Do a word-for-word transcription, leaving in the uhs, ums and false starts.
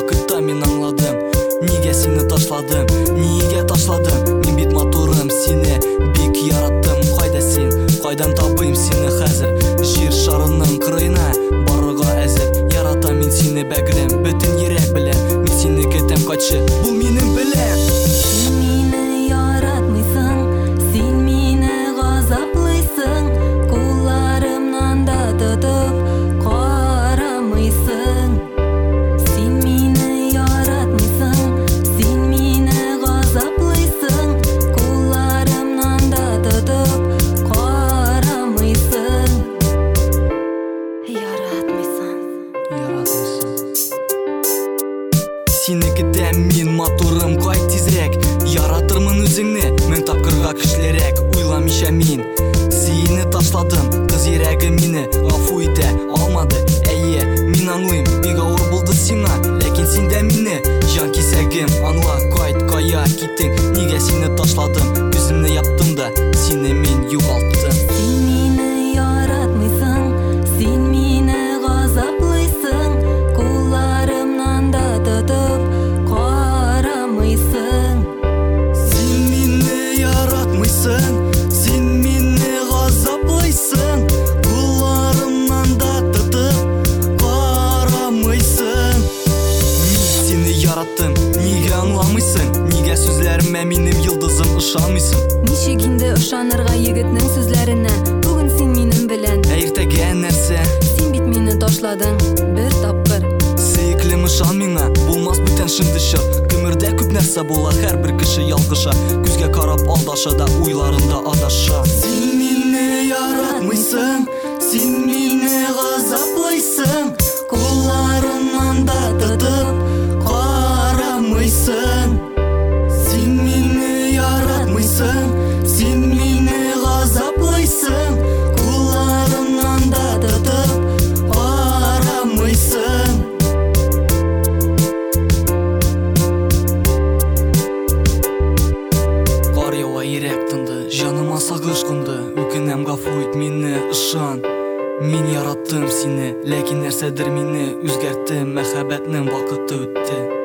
вакытта мен аңладым, неге сені ташладым, неге ташладым. Мен бит матурым, сені бик яраттым. Қайда сен, қайдан табайым сені хәзір? Жер шарының қырына баруға әзір. Яратам мен сені бәгірем, бүтін ерек білем. Мен сені кетем қайтшы, бұл менің білем. Сен мені яратмайсың, сен мені ғазаплайсың, қолдарымнан да тұтып қарамайсың. Сен мені яратмайсың, сен мені ғазаплайсың, қолдарымнан да тұтып қарамайсың. Яратмайсың. Яратмайсың. Сені кетем мен матурым, қайт тезірек. Яратырмын өзіңні, мен тапқырға күшлерек. Ойламыша мен сені ташладым, қыз ерегі мені ғафу ете алмады. Әйе, мен аңлайым, бек ауыр болды сиңа, ләкин сен дә мені жан кесәгім. Аңла, қайт, қая кеттің, неге сені ташладым? Көзімні яптым да, сені мен юғалттым. Сен мені яратмайсың, сен мені ғазаплайсың, қолдарымнан да тұтып қарамайсың. Сен мені яратмайсың, сен мені ғазаплайсың, қолдарымнан да тұтып қарамайсың. Мен сені яраттым, неге аңламайсың? Неге сөзлеріме менің йылдызым ышанмайсың? Нешегенде ышанырға егітнің сөзләріне, бүгін сен менің білән. Әйіртәге нәрсе, Сен бит мені ташладың бір тапқыр. сейіклім ышан миңа, болмас бүтән шыңды шық. Көмірдә күп нәрсе була, һәр бір кіші ялғыша. Күзге қарап алдаша да, уйларында адаша. Сен мені яратмайсың, сен мені ғазаплайсың, қолдарымнан да тұтып қарамайсың. Сен мені яратмайсың, сен мені ғазаплайсың, қолдарымнан да тұтып қарамайсың. Қар яуа ерек тынды, жаныма сағыш қонды. Өкінем ғафу ет мені, ышан. Мен яраттым сені, ләкин нәрседір мені үзгәртті. Мәхәббәтнең вакыты үтті.